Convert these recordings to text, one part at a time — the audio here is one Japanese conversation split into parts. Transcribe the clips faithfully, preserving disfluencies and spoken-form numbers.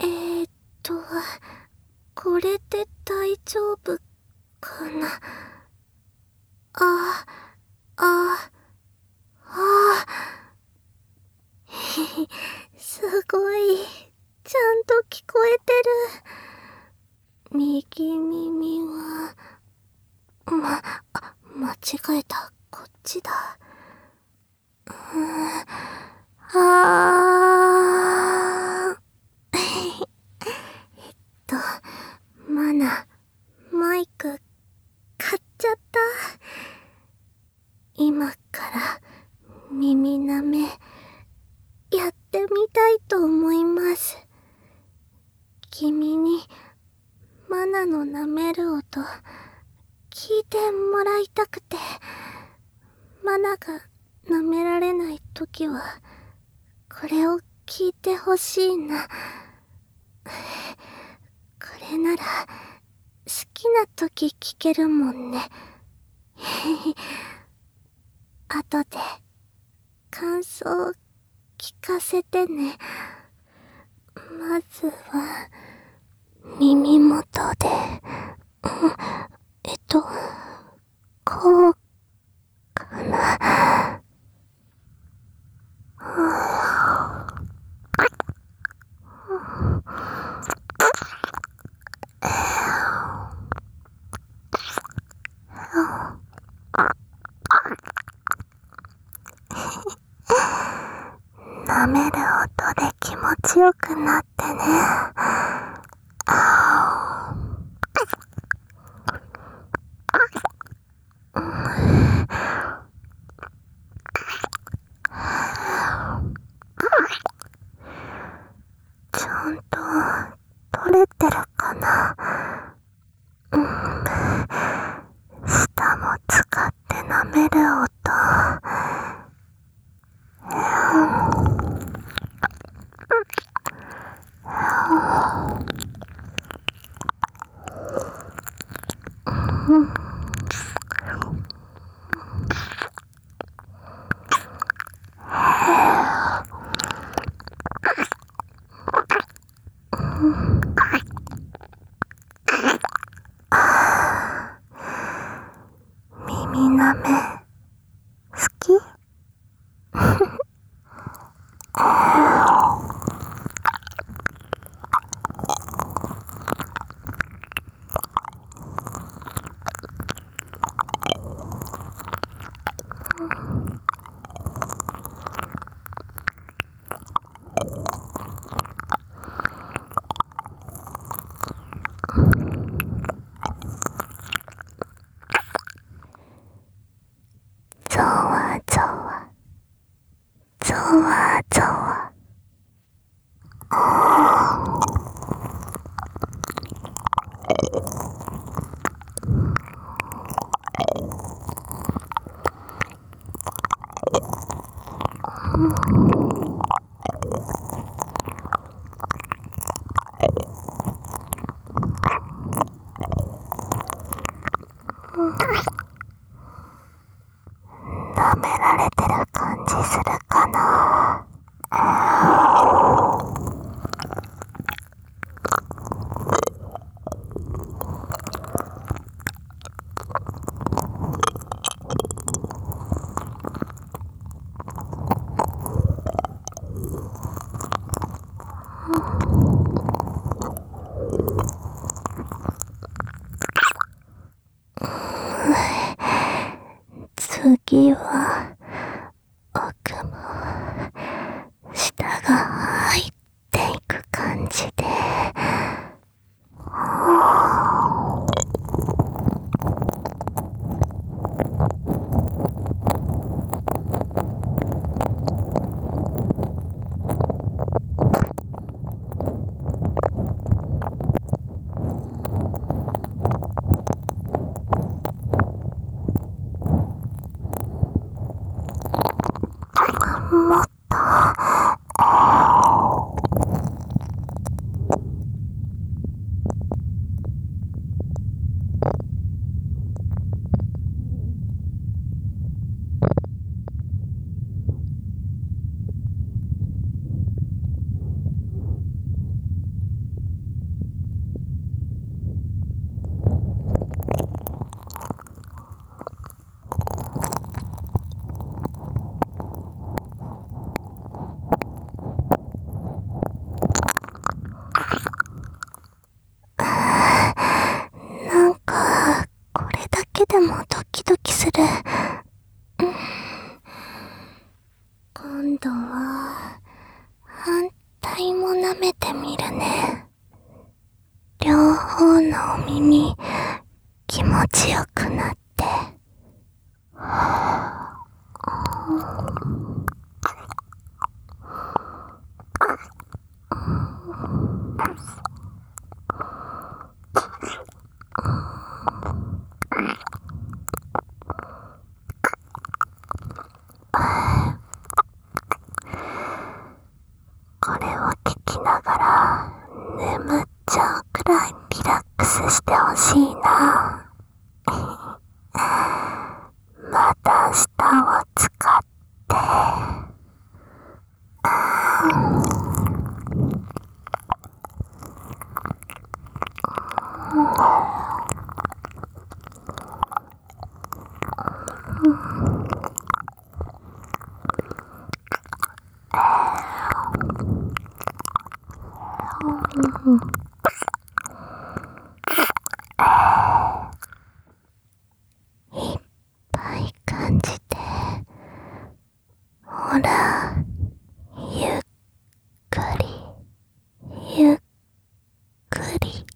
えーっと、これで大丈夫かな。あ、あ、あ、すごい。ちゃんと聞こえてる。右耳は、ま、あ、間違えた。こっちだ。うーん、あー。えっと、マナ、マイク、買っちゃった。今から耳舐め、やってみたいと思います。君に、マナの舐める音、聞いてもらいたくて、マナが舐められないときは、これを聞いてほしいな。これなら、好きなとき聞けるもんね。後で、感想聞かせてね。まずは、耳元で、えっと、こう、かな。舐める音で気持ちよくなってね。ちゃんと取れてるかな。うん。舌も使って舐める音。耳舐め、好き？ゾワゾワ、ゾワゾワ。舐められてる感じするかな。次は、奥も、舌が入っていく感じで、 ドキドキする。今度は反対も舐めてみるね。両方のお耳気持ちよくなって。これを聞きながら眠っちゃうくらいリラックスしてほしいな。また舌を使っていっぱい感じて、ほら、ゆっくりゆっくり。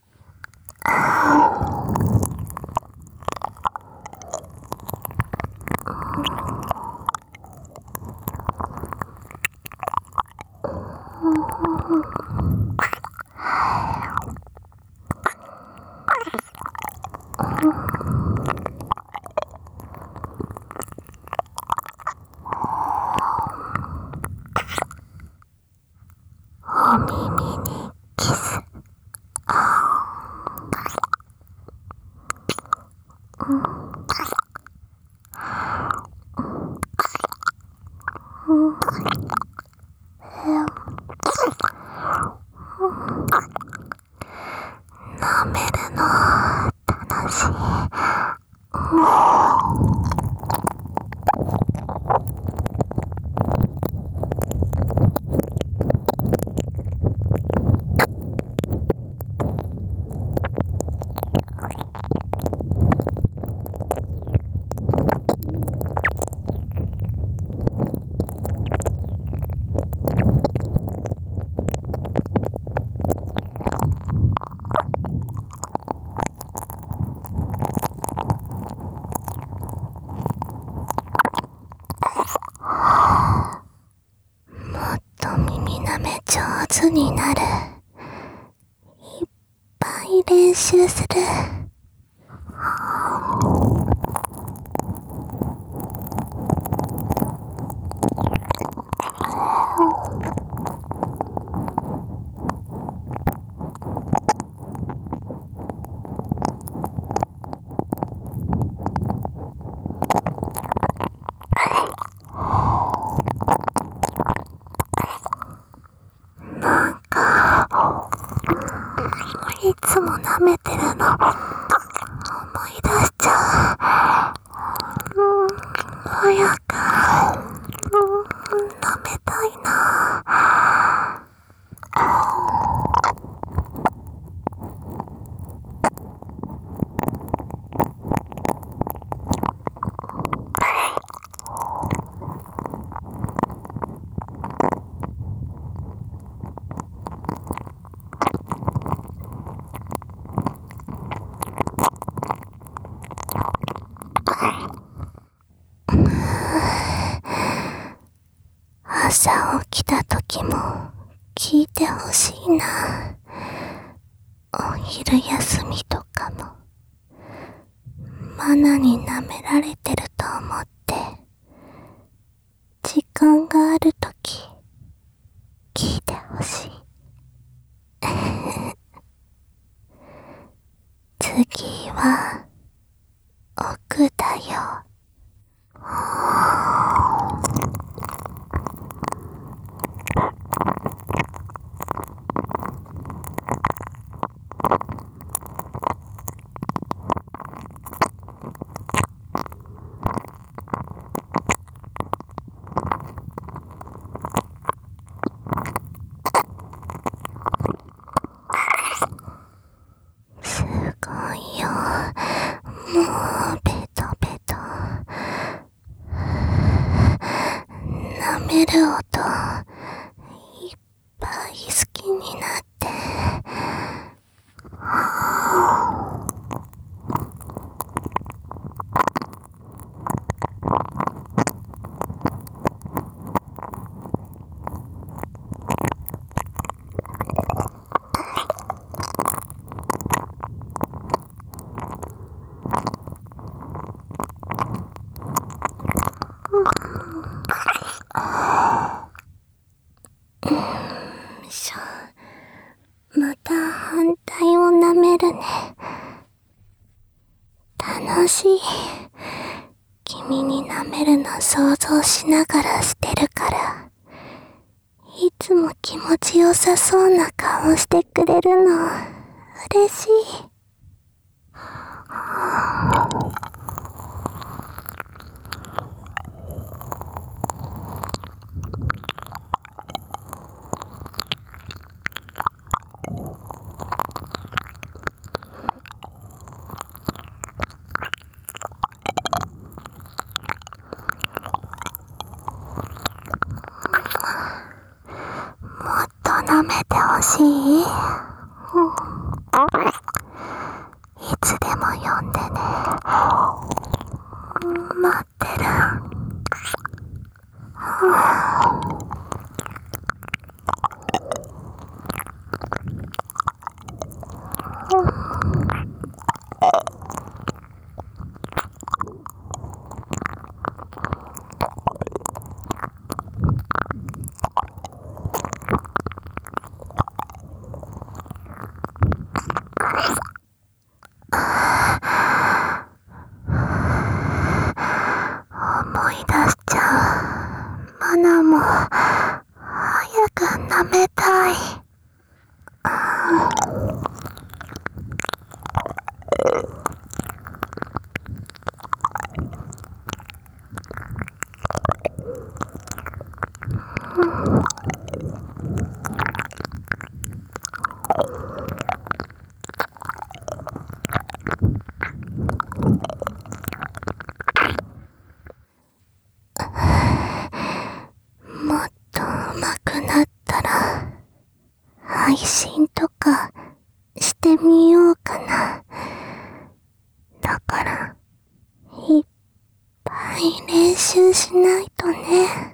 お耳にキス。舐めるの楽しい。もっと耳舐め上手になる。いっぱい練習する。なんかいつも舐めてるの思い出しちゃう。うん、早く、うん、舐めたいな。朝起きた時も聞いてほしいな。お昼休みとかもマナに舐められてると思って時間がある時聞いてほしい。次は奥だよ。すごいよ。もうベる音いっぱい好きになってしょ、また反対を舐めるね。楽しい。君に舐めるの想像しながらしてるから、いつも気持ちよさそうな顔してくれるの嬉しい。舐めてほしい？うん、いつでも呼んでね。待ってる。思い出しちゃう。マナも早く舐めたい。もっと上手くなったら配信とかしてみようかな。だからいっぱい練習しないとね。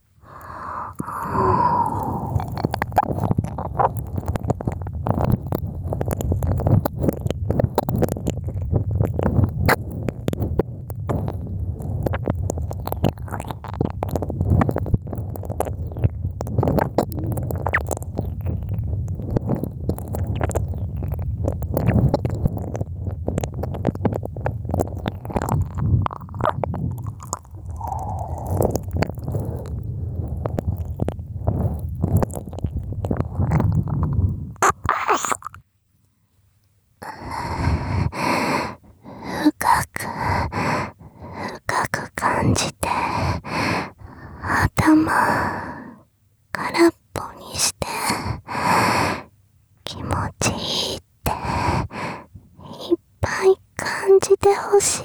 深く深く感じて頭空っぽにして気持ちいいっていっぱい感じてほしい。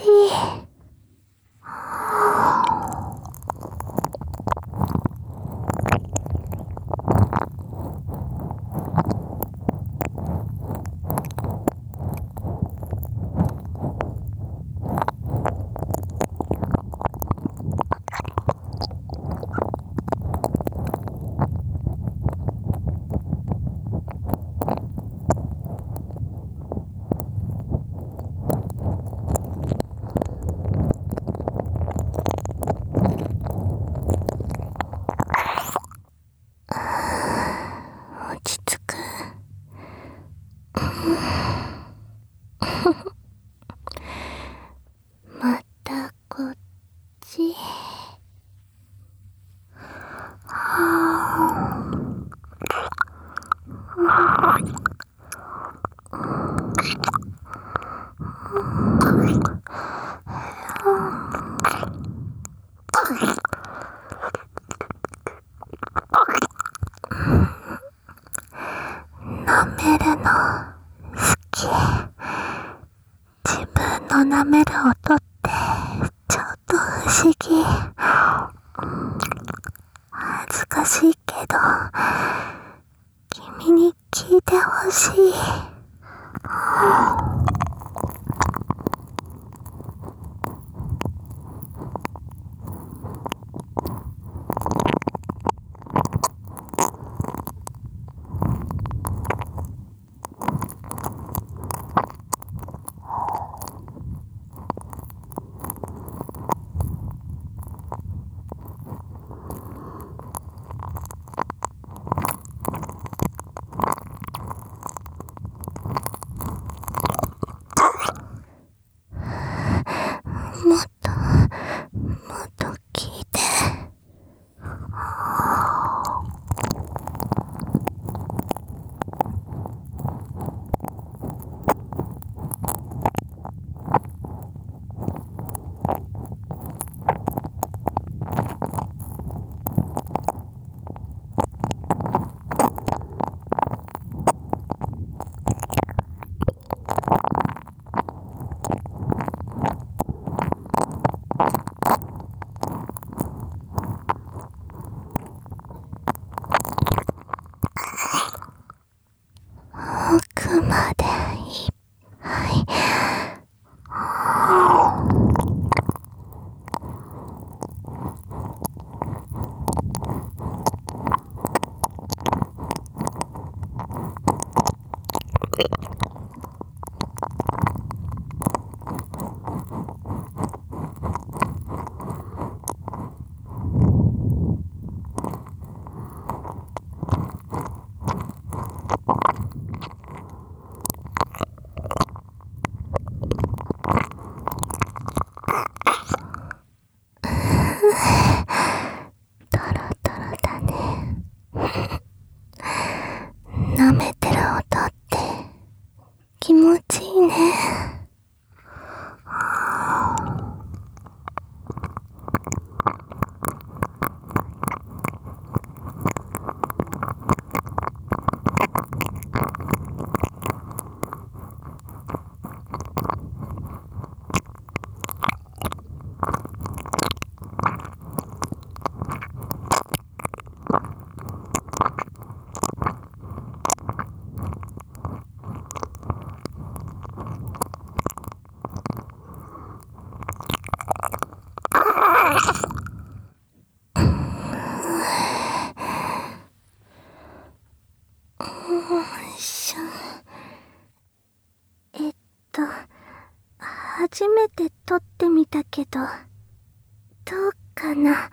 落ち着く。またこっち。舐めるの好き。自分の舐める音ってちょっと不思議。 聞いてほしい。もっと、もっと聞いて。奥までいっぱい。トロトロだね。舐めてる音って気持ちいいね。しょえっと初めて撮ってみたけどどうかな。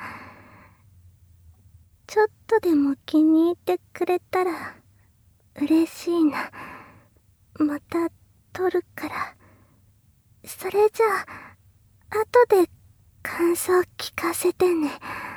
ちょっとでも気に入ってくれたら嬉しいな。また撮るから。それじゃあ後で感想聞かせてね。